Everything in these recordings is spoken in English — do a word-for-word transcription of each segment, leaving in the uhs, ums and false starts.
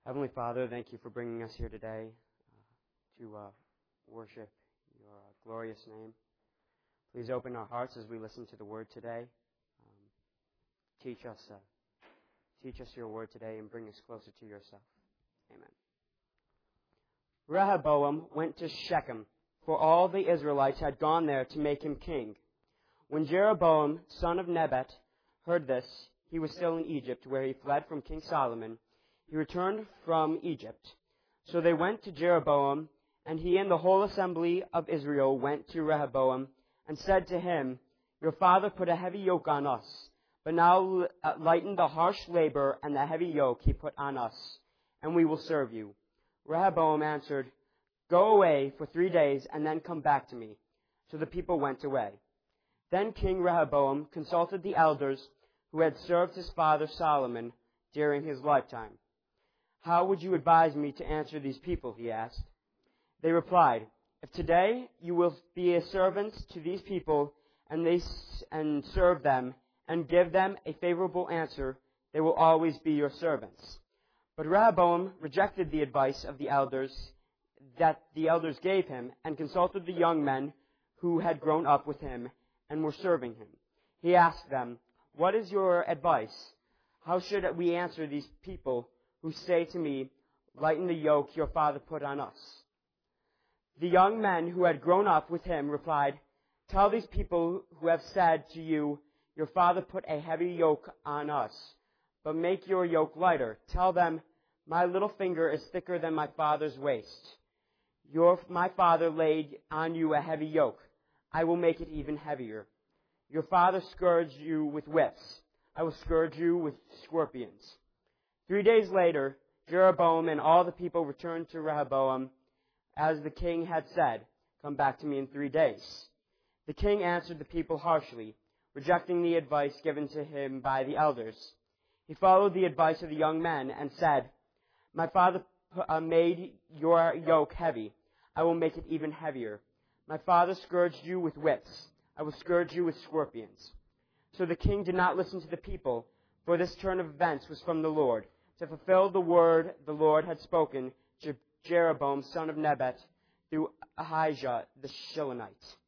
Heavenly Father, thank you for bringing us here today uh, to uh, worship your uh, glorious name. Please open our hearts as we listen to the word today. Um, teach us, uh, teach us your word today and bring us closer to yourself. Amen. Rehoboam went to Shechem, for all the Israelites had gone there to make him king. When Jeroboam, son of Nebat, heard this, he was still in Egypt, where he fled from King Solomon. He returned from Egypt. So they went to Jeroboam, and he and the whole assembly of Israel went to Rehoboam and said to him, "Your father put a heavy yoke on us, but now lighten the harsh labor and the heavy yoke he put on us, and we will serve you." Rehoboam answered, "Go away for three days and then come back to me." So the people went away. Then King Rehoboam consulted the elders who had served his father Solomon during his lifetime. "How would you advise me to answer these people?" he asked. They replied, "If today you will be a servant to these people and they and serve them and give them a favorable answer, they will always be your servants." But Rehoboam rejected the advice of the elders that the elders gave him and consulted the young men who had grown up with him and were serving him. He asked them, "What is your advice? How should we answer these people who say to me, 'Lighten the yoke your father put on us'?" The young men who had grown up with him replied, "Tell these people who have said to you, 'Your father put a heavy yoke on us, but make your yoke lighter.' Tell them, 'My little finger is thicker than my father's waist. Your, my father laid on you a heavy yoke. I will make it even heavier. Your father scourged you with whips. I will scourge you with scorpions." Three days later, Jeroboam and all the people returned to Rehoboam, as the king had said, "Come back to me in three days." The king answered the people harshly, rejecting the advice given to him by the elders. He followed the advice of the young men and said, "My father made your yoke heavy. I will make it even heavier. My father scourged you with whips. I will scourge you with scorpions." So the king did not listen to the people, for this turn of events was from the Lord, to fulfill the word the Lord had spoken to Jeroboam, son of Nebat, through Ahijah the Shilonite.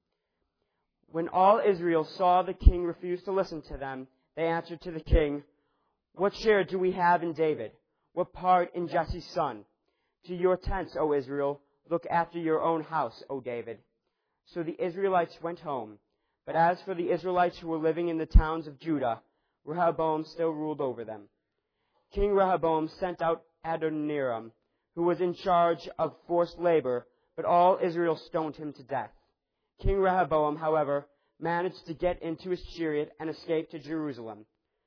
When all Israel saw the king refuse to listen to them, they answered to the king, "What share do we have in David? What part in Jesse's son? To your tents, O Israel, look after your own house, O David." So the Israelites went home. But as for the Israelites who were living in the towns of Judah, Rehoboam still ruled over them. King Rehoboam sent out Adoniram, who was in charge of forced labor, but all Israel stoned him to death. King Rehoboam, however, managed to get into his chariot and escape to Jerusalem.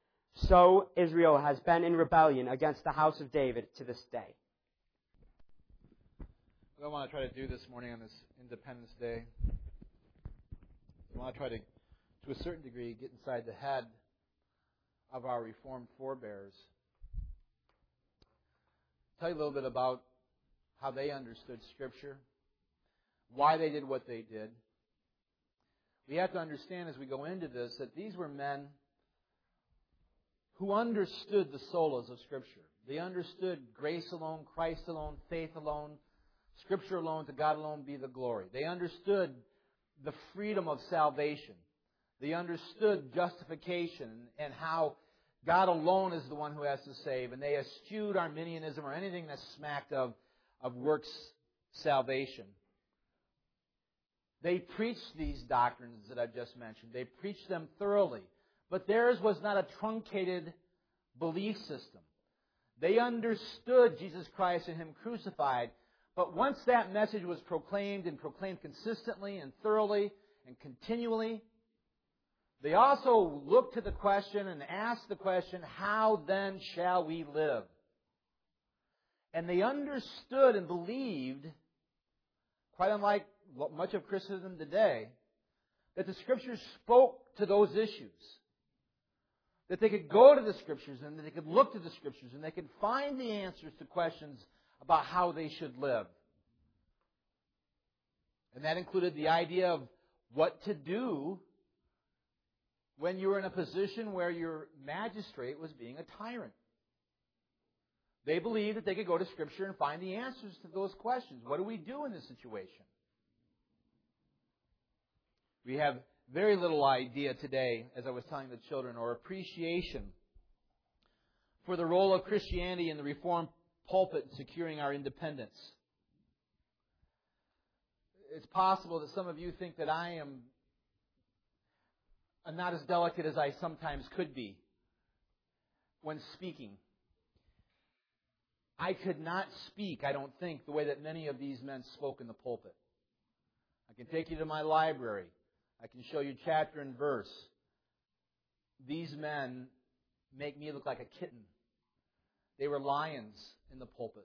So Israel has been in rebellion against the house of David to this day. What I want to try to do this morning on this Independence Day, I want to try to, to a certain degree, get inside the head of our Reformed forebears. Tell you a little bit about how they understood Scripture, why they did what they did. We have to understand as we go into this that these were men who understood the solas of Scripture. They understood grace alone, Christ alone, faith alone, Scripture alone, to God alone be the glory. They understood the freedom of salvation. They understood justification and how God alone is the one who has to save. And they eschewed Arminianism or anything that smacked of, of works salvation. They preached these doctrines that I've just mentioned. They preached them thoroughly. But theirs was not a truncated belief system. They understood Jesus Christ and Him crucified. But once that message was proclaimed and proclaimed consistently and thoroughly and continually, they also looked to the question and asked the question, how then shall we live? And they understood and believed, quite unlike much of Christendom today, that the Scriptures spoke to those issues. That they could go to the Scriptures and that they could look to the Scriptures and they could find the answers to questions about how they should live. And that included the idea of what to do when you were in a position where your magistrate was being a tyrant. They believed that they could go to Scripture and find the answers to those questions. What do we do in this situation? We have very little idea today, as I was telling the children, or appreciation for the role of Christianity in the Reformed pulpit in securing our independence. It's possible that some of you think that I am not as delicate as I sometimes could be when speaking. I could not speak, I don't think, the way that many of these men spoke in the pulpit. I can take you to my library. I can show you chapter and verse. These men make me look like a kitten. They were lions in the pulpit.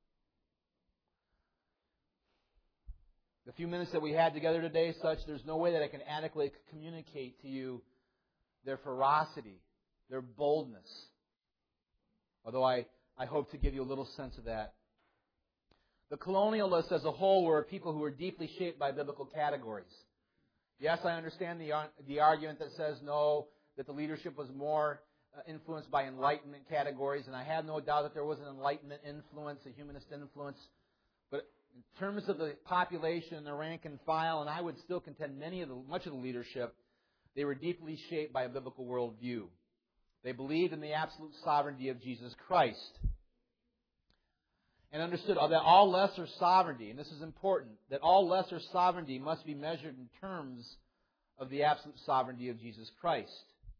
The few minutes that we had together today, such, there's no way that I can adequately communicate to you their ferocity, their boldness. Although I, I hope to give you a little sense of that. The colonialists as a whole were people who were deeply shaped by biblical categories. Yes, I understand the, the argument that says no, that the leadership was more uh, influenced by Enlightenment categories, and I have no doubt that there was an Enlightenment influence, a humanist influence. But in terms of the population and the rank and file, and I would still contend many of the, much of the leadership, they were deeply shaped by a biblical worldview. They believed in the absolute sovereignty of Jesus Christ. And understood that all lesser sovereignty, and this is important, that all lesser sovereignty must be measured in terms of the absolute sovereignty of Jesus Christ.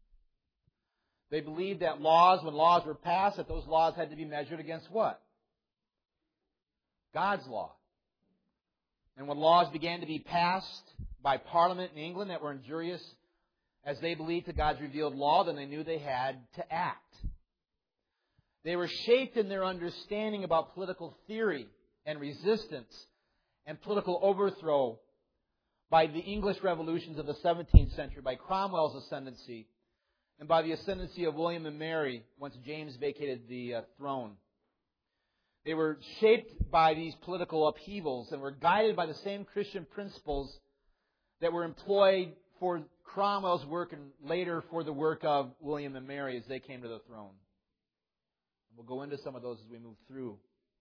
They believed that laws, when laws were passed, that those laws had to be measured against what? God's law. And when laws began to be passed by Parliament in England that were injurious, as they believed, to God's revealed law, then they knew they had to act. They were shaped in their understanding about political theory and resistance and political overthrow by the English revolutions of the seventeenth century, by Cromwell's ascendancy, and by the ascendancy of William and Mary once James vacated the uh, throne. They were shaped by these political upheavals and were guided by the same Christian principles that were employed for Cromwell's work and later for the work of William and Mary as they came to the throne. We'll go into some of those as we move through.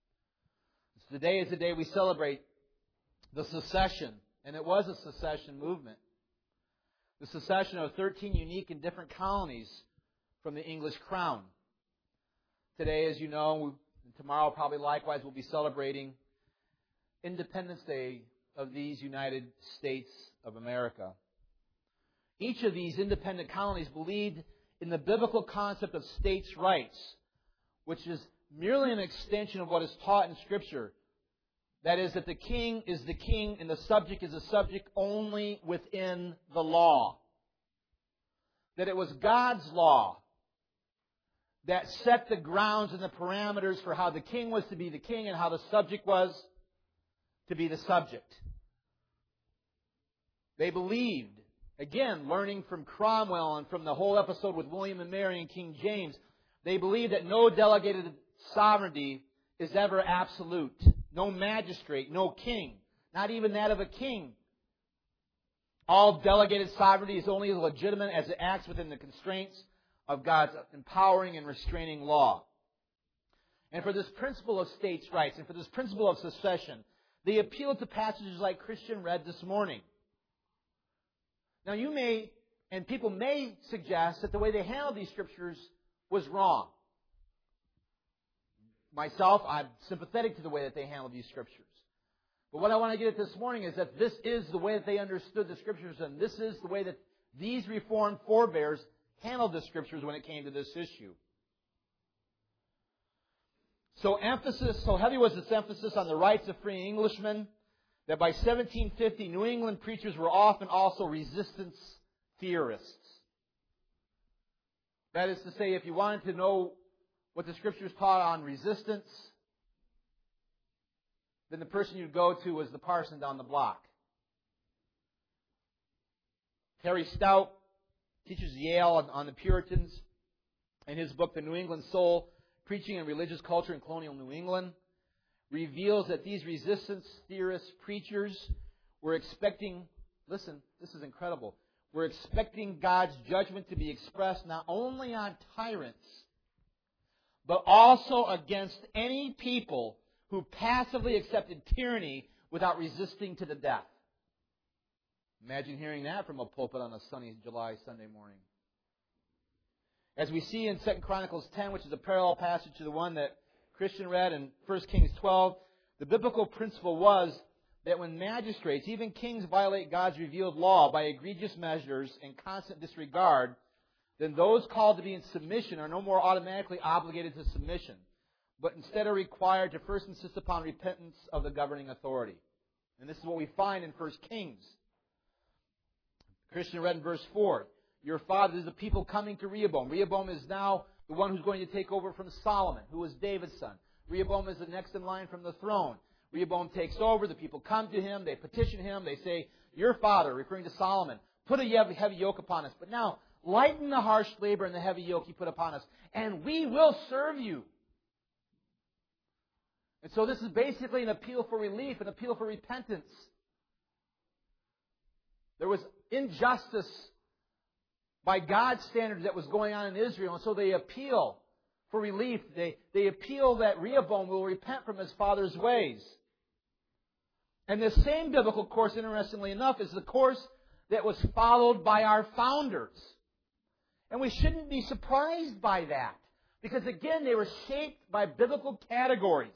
So today is the day we celebrate the secession, and it was a secession movement. The secession of thirteen unique and different colonies from the English crown. Today, as you know, and tomorrow probably likewise, we'll be celebrating Independence Day of these United States of America. Each of these independent colonies believed in the biblical concept of states' rights, which is merely an extension of what is taught in Scripture. That is, that the king is the king and the subject is the subject only within the law. That it was God's law that set the grounds and the parameters for how the king was to be the king and how the subject was to be the subject. They believed, again, learning from Cromwell and from the whole episode with William and Mary and King James, they believe that no delegated sovereignty is ever absolute. No magistrate, no king, not even that of a king. All delegated sovereignty is only as legitimate as it acts within the constraints of God's empowering and restraining law. And for this principle of states' rights and for this principle of secession, they appeal to passages like Christian read this morning. Now you may, and people may suggest that the way they handled these scriptures was wrong. Myself, I'm sympathetic to the way that they handled these scriptures. But what I want to get at this morning is that this is the way that they understood the scriptures, and this is the way that these Reformed forebears handled the scriptures when it came to this issue. So emphasis, so heavy was its emphasis on the rights of free Englishmen, that by seventeen fifty, New England preachers were often also resistance theorists. That is to say, if you wanted to know what the Scriptures taught on resistance, then the person you'd go to was the parson down the block. Harry Stout teaches Yale on the Puritans in his book, The New England Soul, Preaching and Religious Culture in Colonial New England, reveals that these resistance theorist preachers were expecting, listen, this is incredible, were expecting God's judgment to be expressed not only on tyrants, but also against any people who passively accepted tyranny without resisting to the death. Imagine hearing that from a pulpit on a sunny July Sunday morning. As we see in Second Chronicles ten, which is a parallel passage to the one that Christian read in First Kings twelve, the biblical principle was that when magistrates, even kings, violate God's revealed law by egregious measures and constant disregard, then those called to be in submission are no more automatically obligated to submission, but instead are required to first insist upon repentance of the governing authority. And this is what we find in First Kings. Christian read in verse four, your father is the people coming to Rehoboam. Rehoboam is now the one who's going to take over from Solomon, who was David's son. Rehoboam is the next in line from the throne. Rehoboam takes over. The people come to him. They petition him. They say, your father, referring to Solomon, put a heavy yoke upon us. But now, lighten the harsh labor and the heavy yoke he put upon us, and we will serve you. And so this is basically an appeal for relief, an appeal for repentance. There was injustice by God's standards that was going on in Israel, and so they appeal for relief. They, they appeal that Rehoboam will repent from his father's ways. And this same biblical course, interestingly enough, is the course that was followed by our founders. And we shouldn't be surprised by that, because again, they were shaped by biblical categories.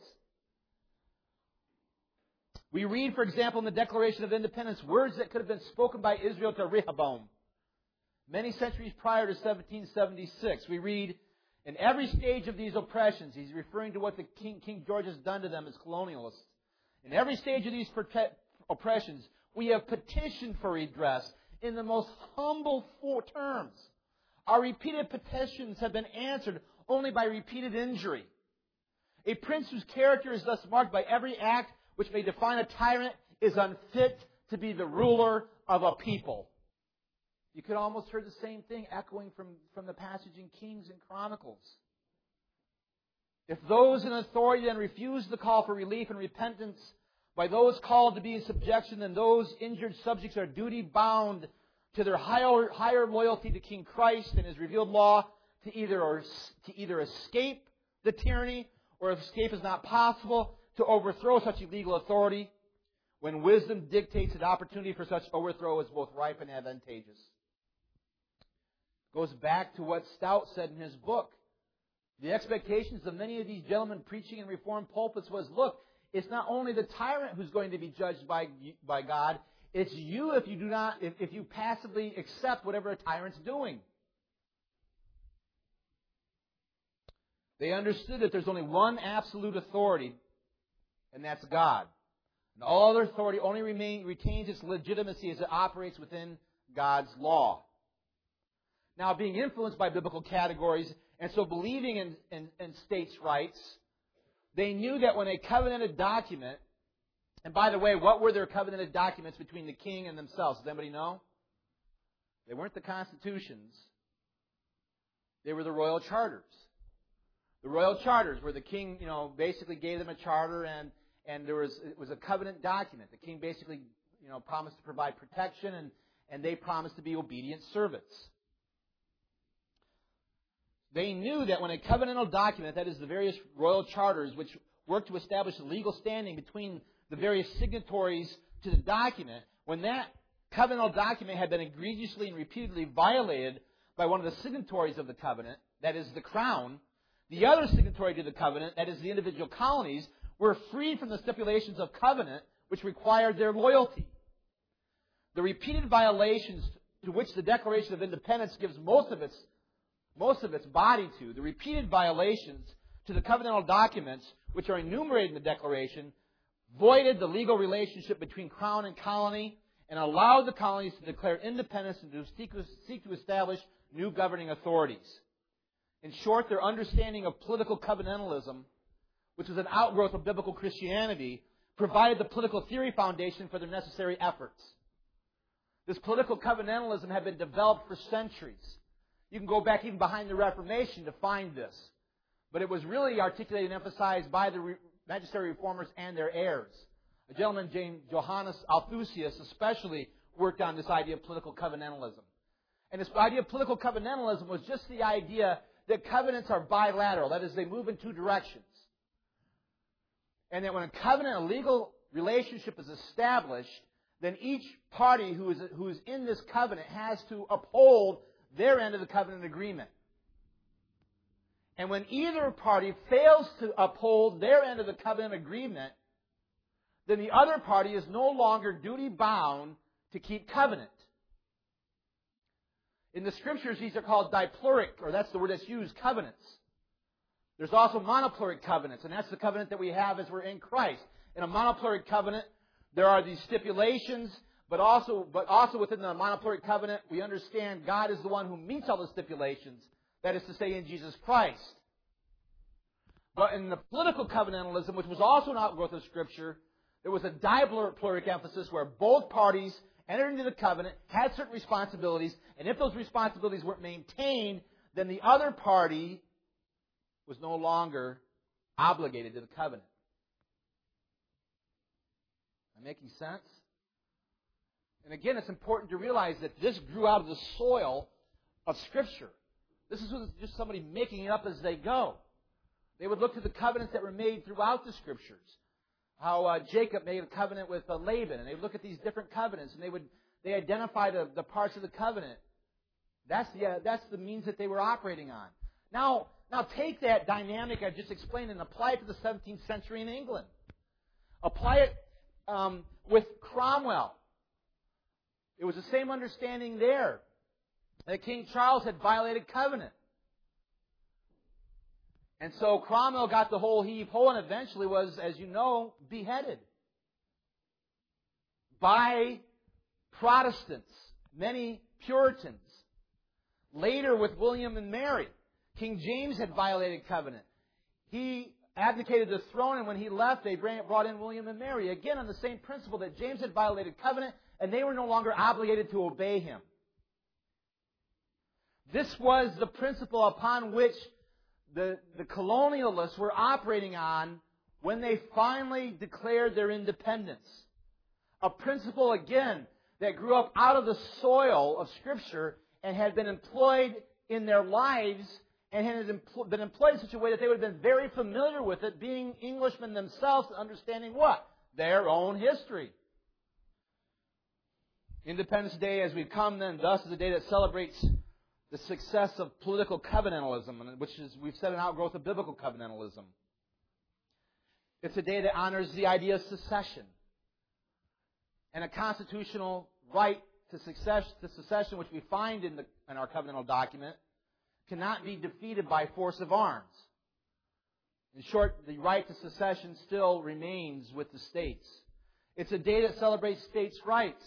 We read, for example, in the Declaration of Independence, words that could have been spoken by Israel to Rehoboam. Many centuries prior to seventeen seventy-six, we read, in every stage of these oppressions, he's referring to what the King, King George has done to them as colonialists. In every stage of these oppressions, we have petitioned for redress in the most humble terms. Our repeated petitions have been answered only by repeated injury. A prince whose character is thus marked by every act which may define a tyrant is unfit to be the ruler of a people. You could almost hear the same thing echoing from, from the passage in Kings and Chronicles. If those in authority then refuse the call for relief and repentance by those called to be in subjection, then those injured subjects are duty-bound to their higher, higher loyalty to King Christ and His revealed law to either, or, to either escape the tyranny, or if escape is not possible, to overthrow such illegal authority when wisdom dictates that opportunity for such overthrow is both ripe and advantageous. Goes back to what Stout said in his book. The expectations of many of these gentlemen preaching in Reformed pulpits was, look, it's not only the tyrant who's going to be judged by, by God, it's you if you do not, if, if you passively accept whatever a tyrant's doing. They understood that there's only one absolute authority, and that's God. And all other authority only remain, retains its legitimacy as it operates within God's law. Now, being influenced by biblical categories, and so believing in, in, in states' rights, they knew that when a covenanted document, and by the way, what were their covenanted documents between the king and themselves? Does anybody know? They weren't the constitutions. They were the royal charters. The royal charters where the king, you know, basically gave them a charter, and, and there was it was a covenant document. The king basically, you know, promised to provide protection, and, and they promised to be obedient servants. They knew that when a covenantal document, that is the various royal charters which work to establish a legal standing between the various signatories to the document, when that covenantal document had been egregiously and repeatedly violated by one of the signatories of the covenant, that is the crown, the other signatory to the covenant, that is the individual colonies, were freed from the stipulations of covenant which required their loyalty. The repeated violations to which the Declaration of Independence gives most of its most of its body to, the repeated violations to the covenantal documents which are enumerated in the Declaration, voided the legal relationship between Crown and colony and allowed the colonies to declare independence and to seek, seek to establish new governing authorities. In short, their understanding of political covenantalism, which was an outgrowth of biblical Christianity, provided the political theory foundation for their necessary efforts. This political covenantalism had been developed for centuries. You can go back even behind the Reformation to find this. But it was really articulated and emphasized by the magisterial reformers and their heirs. A gentleman, James Johannes Althusius, especially worked on this idea of political covenantalism. And this idea of political covenantalism was just the idea that covenants are bilateral. That is, they move in two directions. And that when a covenant, a legal relationship is established, then each party who is, who is in this covenant has to uphold their end of the covenant agreement. And when either party fails to uphold their end of the covenant agreement, then the other party is no longer duty-bound to keep covenant. In the Scriptures, these are called dipluric, or that's the word that's used, covenants. There's also monopluric covenants, and that's the covenant that we have as we're in Christ. In a monopluric covenant, there are these stipulations, but also, but also within the monopluric covenant, we understand God is the one who meets all the stipulations. That is to say, in Jesus Christ. But in the political covenantalism, which was also an outgrowth of Scripture, there was a dipluric emphasis where both parties entered into the covenant, had certain responsibilities, and if those responsibilities weren't maintained, then the other party was no longer obligated to the covenant. Am I making sense? And again, it's important to realize that this grew out of the soil of Scripture. This is just somebody making it up as they go. They would look to the covenants that were made throughout the Scriptures. How uh, Jacob made a covenant with uh, Laban, and they would look at these different covenants, and they would they identify the, the parts of the covenant. That's the uh, that's the means that they were operating on. Now, now take that dynamic I just explained and apply it to the seventeenth century in England. Apply it um, with Cromwell. It was the same understanding there that King Charles had violated covenant. And so Cromwell got the whole heave-ho and eventually was, as you know, beheaded by Protestants, many Puritans. Later with William and Mary, King James had violated covenant. He abdicated the throne, and when he left, they brought in William and Mary. Again, on the same principle that James had violated covenant, and they were no longer obligated to obey him. This was the principle upon which the, the colonialists were operating on when they finally declared their independence. A principle, again, that grew up out of the soil of Scripture and had been employed in their lives and had been employed in such a way that they would have been very familiar with it, being Englishmen themselves, understanding what? Their own history. Independence Day, as we come then, thus is a day that celebrates the success of political covenantalism, which is, we've said, an outgrowth of biblical covenantalism. It's a day that honors the idea of secession and a constitutional right to, success, to secession, which we find in, the, in our covenantal document, cannot be defeated by force of arms. In short, the right to secession still remains with the states. It's a day that celebrates states' rights.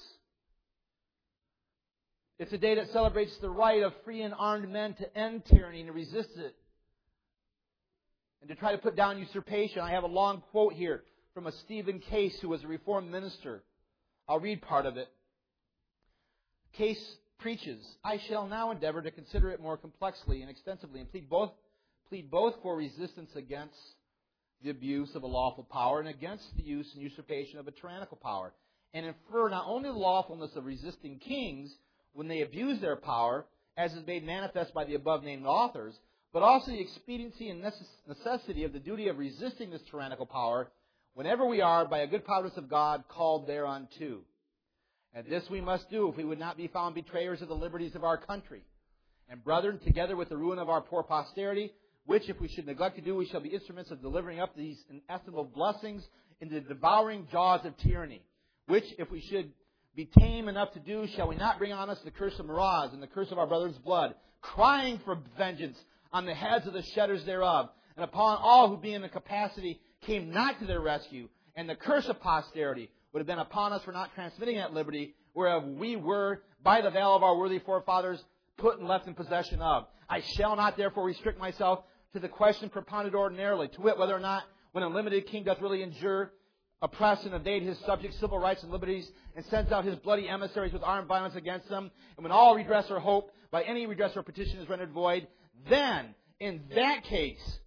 It's a day that celebrates the right of free and armed men to end tyranny and to resist it, and to try to put down usurpation. I have a long quote here from a Stephen Case, who was a Reformed minister. I'll read part of it. Case preaches, "I shall now endeavor to consider it more complexly and extensively, and plead both, plead both for resistance against the abuse of a lawful power and against the use and usurpation of a tyrannical power, and infer not only the lawfulness of resisting kings when they abuse their power, as is made manifest by the above-named authors, but also the expediency and necessity of the duty of resisting this tyrannical power whenever we are, by a good providence of God, called thereunto. And this we must do if we would not be found betrayers of the liberties of our country. And brethren, together with the ruin of our poor posterity, which if we should neglect to do, we shall be instruments of delivering up these inestimable blessings into the devouring jaws of tyranny, which if we should be tame enough to do, shall we not bring on us the curse of Meroz and the curse of our brother's blood, crying for vengeance on the heads of the shedders thereof, and upon all who being in the capacity came not to their rescue, and the curse of posterity would have been upon us for not transmitting that liberty, whereof we were, by the veil of our worthy forefathers, put and left in possession of. I shall not therefore restrict myself to the question propounded ordinarily, to wit, whether or not, when a limited king doth really injure, oppress, and evade his subjects' civil rights and liberties, and sends out his bloody emissaries with armed violence against them, and when all redress or hope by any redress or petition is rendered void, then, in that case,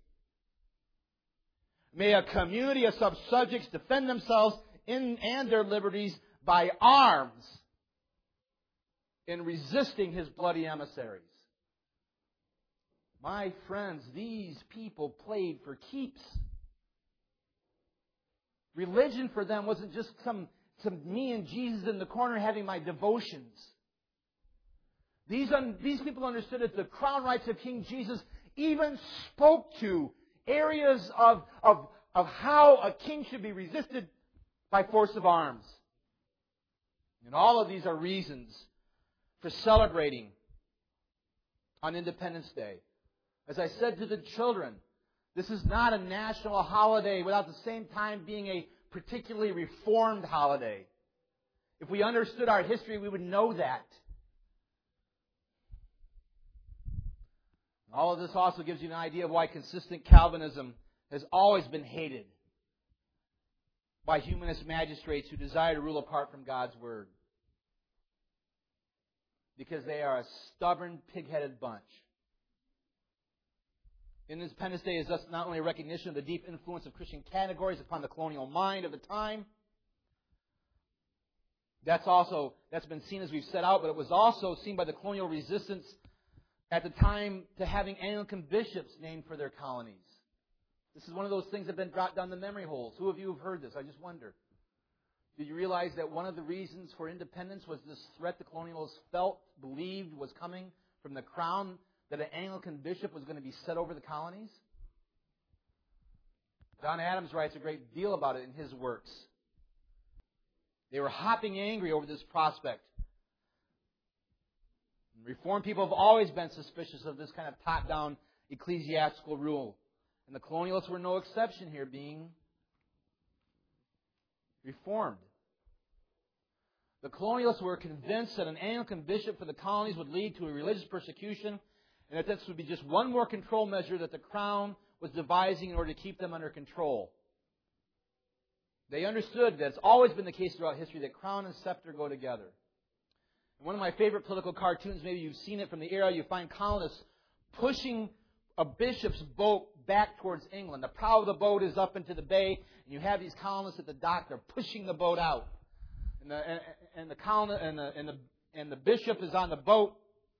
may a community of sub-subjects defend themselves in and their liberties by arms in resisting his bloody emissaries." My friends, these people played for keeps. Religion for them wasn't just some, some me and Jesus in the corner having my devotions. These, un, these people understood that the crown rights of King Jesus even spoke to areas of, of, of how a king should be resisted by force of arms. And all of these are reasons for celebrating on Independence Day. As I said to the children, this is not a national holiday without the same time being a particularly reformed holiday. If we understood our history, we would know that. All of this also gives you an idea of why consistent Calvinism has always been hated by humanist magistrates who desire to rule apart from God's Word. Because they are a stubborn, pig-headed bunch. Independence Day is thus not only a recognition of the deep influence of Christian categories upon the colonial mind of the time. That's also, that's been seen as we've set out, but it was also seen by the colonial resistance at the time to having Anglican bishops named for their colonies. This is one of those things that have been dropped down the memory holes. Who of you have heard this? I just wonder. Did you realize that one of the reasons for independence was this threat the colonialists felt, believed was coming from the crown, that an Anglican bishop was going to be set over the colonies? John Adams writes a great deal about it in his works. They were hopping angry over this prospect. Reformed people have always been suspicious of this kind of top-down ecclesiastical rule. And the colonialists were no exception here, being reformed. The colonialists were convinced that an Anglican bishop for the colonies would lead to a religious persecution, and that this would be just one more control measure that the Crown was devising in order to keep them under control. They understood that it's always been the case throughout history that crown and scepter go together. One of my favorite political cartoons, maybe you've seen it from the era, you find colonists pushing a bishop's boat back towards England. The prow of the boat is up into the bay, and you have these colonists at the dock. They're pushing the boat out. And the, and, and the, colon, and the, and the, and the bishop is on the boat,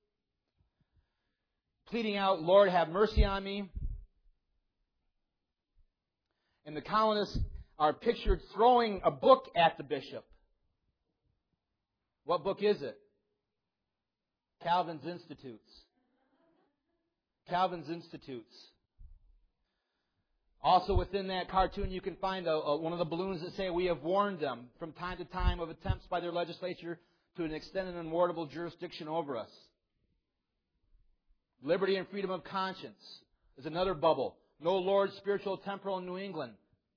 pleading out, "Lord, have mercy on me." And the colonists are pictured throwing a book at the bishop. What book is it? Calvin's Institutes. Calvin's Institutes. Also within that cartoon you can find a, a, one of the balloons that say, "We have warned them from time to time of attempts by their legislature to an extended and unwarrantable jurisdiction over us." Liberty and freedom of conscience is another bubble. "No Lord, spiritual, temporal in New England."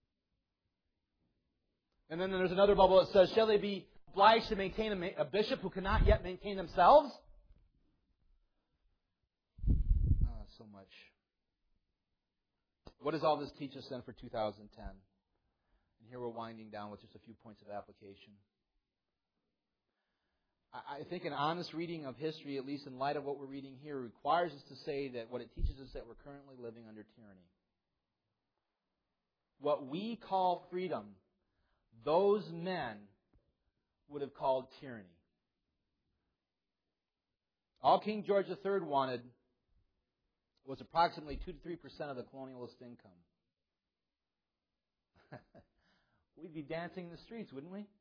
And then there's another bubble that says, "Shall they be obliged to maintain a, a bishop who cannot yet maintain themselves?" Oh, so much. What does all this teach us then for two thousand ten? And here we're winding down with just a few points of application. I, I think an honest reading of history, at least in light of what we're reading here, requires us to say that what it teaches us that we're currently living under tyranny. What we call freedom, those men would have called tyranny. All King George the Third wanted was approximately two to three percent of the colonialist income. We'd be dancing in the streets, wouldn't we?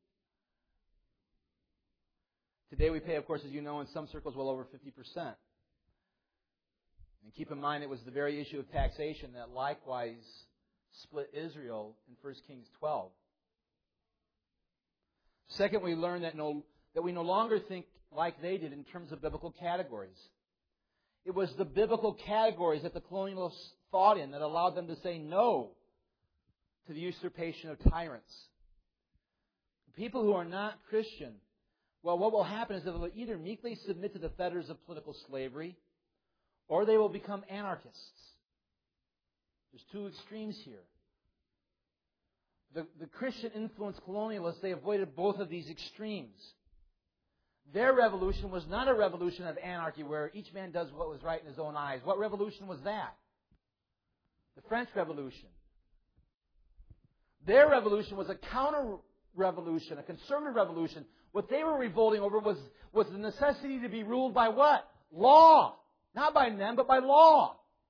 Today we pay, of course, as you know, in some circles well over fifty percent. And keep in mind it was the very issue of taxation that likewise split Israel in First Kings twelve. Second, we learn that, no, that we no longer think like they did in terms of biblical categories. It was the biblical categories that the colonialists thought in that allowed them to say no to the usurpation of tyrants. People who are not Christian, well, what will happen is that they'll either meekly submit to the fetters of political slavery, or they will become anarchists. There's two extremes here. The, the Christian-influenced colonialists, they avoided both of these extremes. Their revolution was not a revolution of anarchy where each man does what was right in his own eyes. What revolution was that? The French Revolution. Their revolution was a counter-revolution, a conservative revolution. What they were revolting over was, was the necessity to be ruled by what? Law. Not by men, but by law.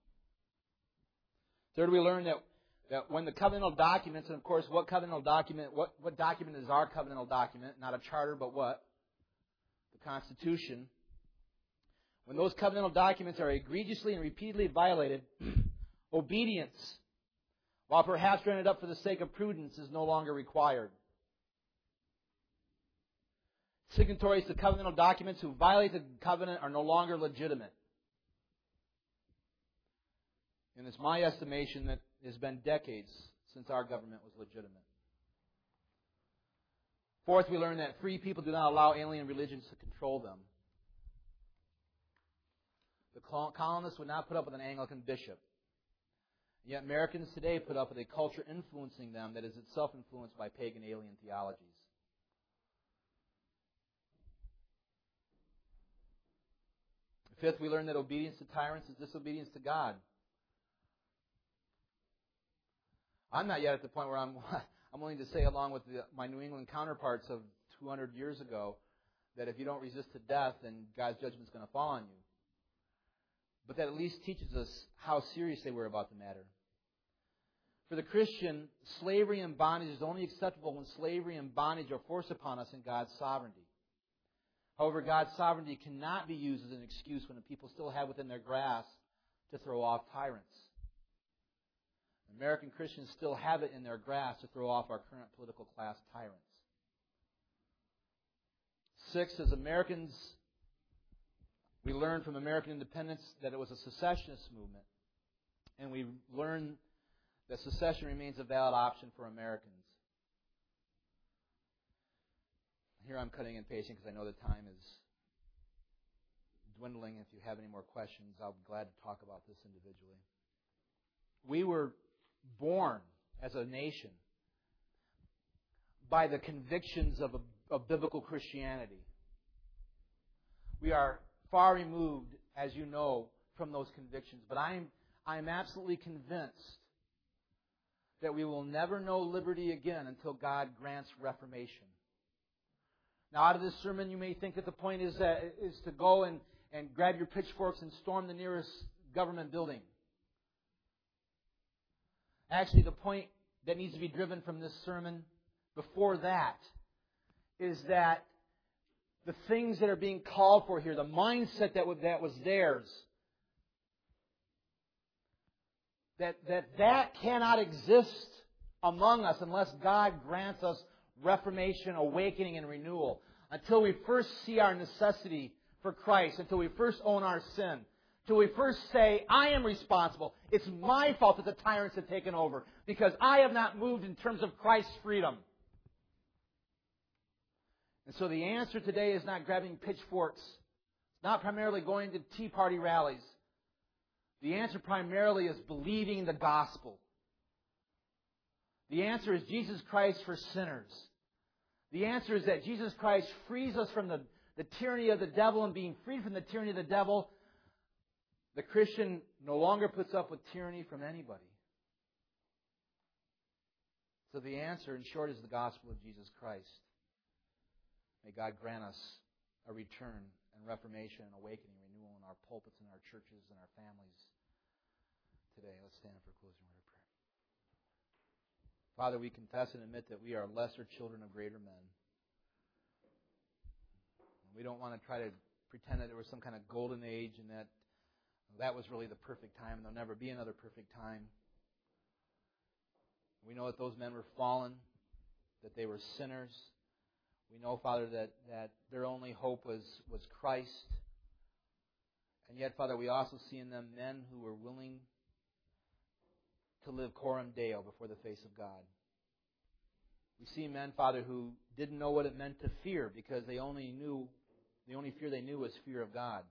Third, we learn that, that when the covenantal documents, and of course, what covenantal document, what, what document is our covenantal document? Not a charter, but what? The Constitution. When those covenantal documents are egregiously and repeatedly violated, obedience, while perhaps granted up for the sake of prudence, is no longer required. Signatories to covenantal documents who violate the covenant are no longer legitimate. And it's my estimation that it has been decades since our government was legitimate. Fourth, we learn that free people do not allow alien religions to control them. The colonists would not put up with an Anglican bishop. Yet Americans today put up with a culture influencing them that is itself influenced by pagan alien theologies. Fifth, we learn that obedience to tyrants is disobedience to God. I'm not yet at the point where I'm I'm willing to say, along with the, my New England counterparts of two hundred years ago, that if you don't resist to death, then God's judgment is going to fall on you. But that at least teaches us how serious they were about the matter. For the Christian, slavery and bondage is only acceptable when slavery and bondage are forced upon us in God's sovereignty. However, God's sovereignty cannot be used as an excuse when the people still have within their grasp to throw off tyrants. American Christians still have it in their grasp to throw off our current political class tyrants. Six, as Americans, we learned from American independence that it was a secessionist movement. And we learned that secession remains a valid option for Americans. Here I'm cutting and pasting because I know the time is dwindling. If you have any more questions, I'll be glad to talk about this individually. We were born as a nation by the convictions of, a, of biblical Christianity. We are far removed, as you know, from those convictions. But I'm, I'm absolutely convinced that we will never know liberty again until God grants reformation. Now, out of this sermon, you may think that the point is, uh, is to go and, and grab your pitchforks and storm the nearest government building. Actually, the point that needs to be driven from this sermon before that is that the things that are being called for here, the mindset that was, that was theirs, that, that that cannot exist among us unless God grants us reformation, awakening, and renewal. Until we first see our necessity for Christ, until we first own our sin, until we first say, I am responsible. It's my fault that the tyrants have taken over because I have not moved in terms of Christ's freedom. And so the answer today is not grabbing pitchforks. It's not primarily going to Tea Party rallies. The answer primarily is believing the gospel. The answer is Jesus Christ for sinners. The answer is that Jesus Christ frees us from the, the tyranny of the devil, and being freed from the tyranny of the devil, the Christian no longer puts up with tyranny from anybody. So the answer, in short, is the gospel of Jesus Christ. May God grant us a return and reformation and awakening, renewal in our pulpits and our churches and our families today. Let's stand for a closing word of prayer. Father, we confess and admit that we are lesser children of greater men. We don't want to try to pretend that there was some kind of golden age and that that was really the perfect time and there'll never be another perfect time. We know that those men were fallen, that they were sinners. We know, Father, that, that their only hope was, was Christ. And yet, Father, we also see in them men who were willing to live coram Deo before the face of God. We see men, Father, who didn't know what it meant to fear because they only knew, the only fear they knew was fear of God.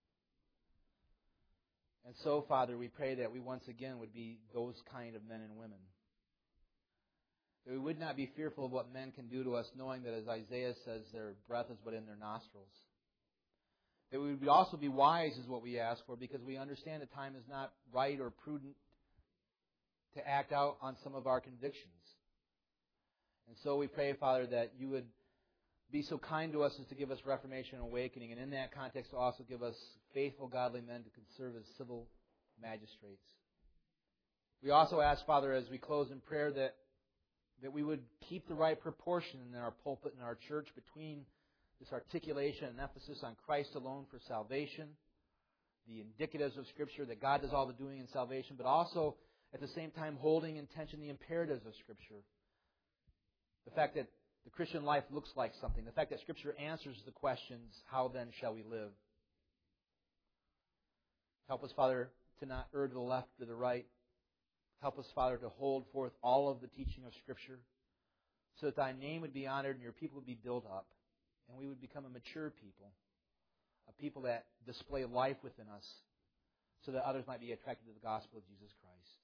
And so, Father, we pray that we once again would be those kind of men and women. That we would not be fearful of what men can do to us, knowing that, as Isaiah says, their breath is but in their nostrils. That we would also be wise is what we ask for, because we understand that time is not right or prudent to act out on some of our convictions. And so we pray, Father, that you would be so kind to us as to give us reformation and awakening, and in that context to also give us faithful, godly men to serve as civil magistrates. We also ask, Father, as we close in prayer, that, that we would keep the right proportion in our pulpit and our church between this articulation and emphasis on Christ alone for salvation, the indicatives of Scripture, that God does all the doing in salvation, but also at the same time holding in tension the imperatives of Scripture. The fact that the Christian life looks like something. The fact that Scripture answers the questions, how then shall we live? Help us, Father, to not err to the left or the right. Help us, Father, to hold forth all of the teaching of Scripture so that Thy name would be honored and Your people would be built up and we would become a mature people, a people that display life within us so that others might be attracted to the gospel of Jesus Christ.